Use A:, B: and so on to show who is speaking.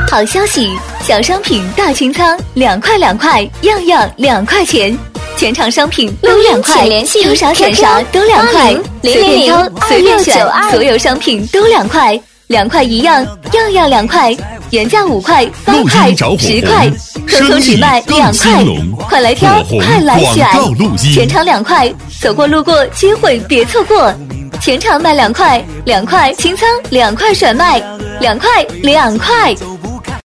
A: 好消息，小商品大清仓，2块2块，样样2块钱，全场商品都2块，抽啥选啥都2块，随便挑随便选，所有商品都2块，2块一样，样样2块，原价5块、8块、10块，通通只卖2块，快来挑，快来选，全场2块，走过路过机会别错过，全场卖2块，2块清仓，2块甩卖，2块2块。